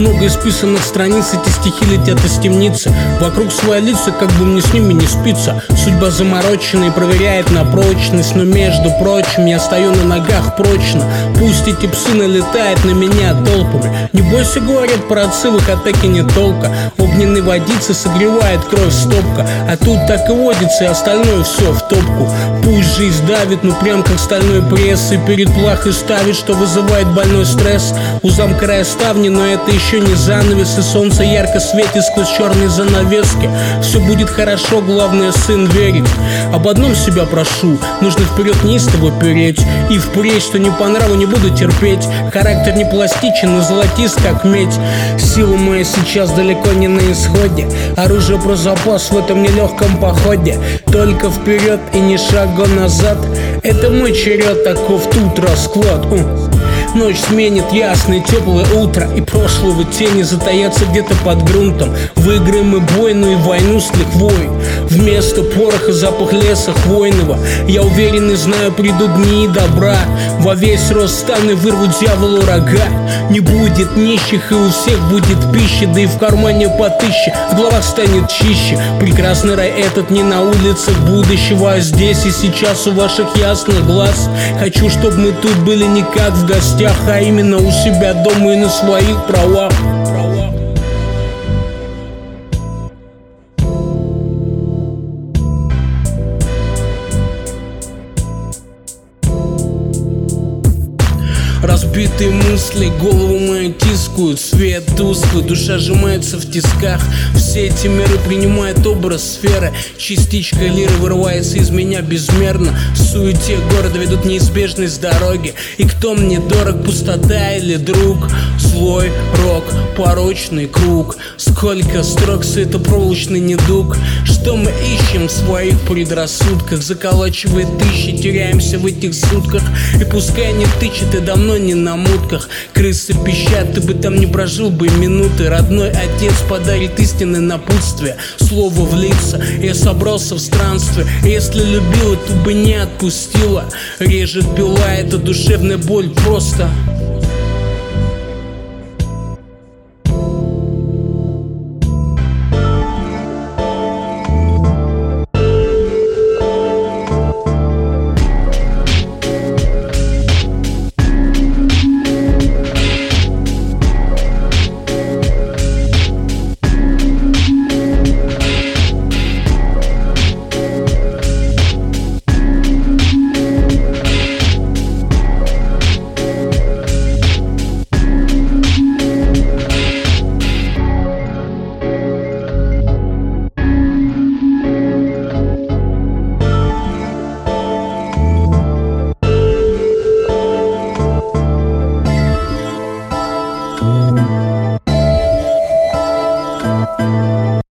Много исписанных страниц, эти стихи летят из темницы. Вокруг свои лица, как бы мне с ними не спится. Судьба заморочена и проверяет на прочность. Но между прочим я стою на ногах прочно. Пусть эти псы налетают на меня толпами. Не бойся, говорят про отцы, в их атаке нет толка. Огненной водицы согревает кровь стопка. А тут так и водится, и остальное все в топку. Пусть жизнь давит, ну прям как стальной пресс. И перед плахой ставит, что вызывает больной стресс. У замка рая ставни, но это еще не занавес. И солнце ярко светит сквозь черные занавески. Все будет хорошо, главное, сын, верить. Об одном себя прошу, нужно вперед неистово переть. И впредь, что не по нраву, не буду терпеть. Характер не пластичен, но золотист, как медь. Сила моя сейчас далеко не на исходе. Оружие про запас в этом нелегком походе. Только вперед и ни шага назад. Это мой черед, таков тут расклад. Ночь сменит ясное теплое утро, и прошлого тени затаятся где-то под грунтом. Выиграем мы бойную войну с лихвой. Вместо пороха запах леса хвойного. Я уверен и знаю, придут дни добра. Во весь рост стану и вырву дьяволу рога. Не будет нищих, и у всех будет пища. Да и в кармане по 1000, в головах станет чище. Прекрасный рай этот не на улицах будущего, а здесь и сейчас у ваших ясных глаз. Хочу, чтобы мы тут были не как в гостях, а именно у себя дома и на своих правах. Разбитые мысли, голову мою тискают. Свет тусклый, душа сжимается в тисках. Все эти миры принимают образ сферы. Частичка лиры вырывается из меня безмерно. В суете города ведут неизбежность дороги. И кто мне дорог, пустота или друг? Злой рок, порочный круг. Сколько строк, все это проволочный недуг. Что мы ищем в своих предрассудках? Заколачивает тысячи, теряемся в этих сутках. И пускай не тычет, и давно не на мутках. Крысы пищат, ты бы там не прожил бы минуты. Родной отец подарит истинное напутствие. Слово в лица, я собрался в странстве. Если любила, то бы не отпустила. Режет пила, это душевная боль просто.